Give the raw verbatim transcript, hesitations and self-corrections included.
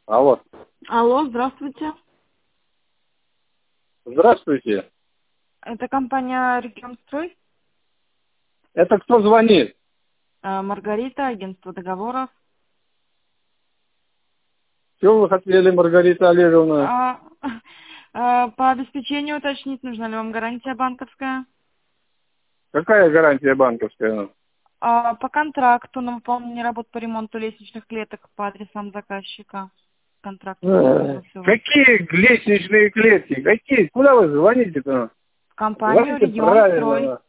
Алло. Алло, здравствуйте. Здравствуйте. Это компания «Регионстрой». Это кто звонит? Э, Маргарита, агентство договоров. Чего вы хотели, Маргарита Олеговна? А, э, по обеспечению уточнить, нужна ли вам гарантия банковская? Какая гарантия банковская? А, по контракту на выполнение работ по ремонту лестничных клеток по адресам заказчика. Контракт Э, заключился у вас. Какие лестничные клетки? Какие? Куда вы звоните-то? В компанию Звоните правильно. «Регионстрой».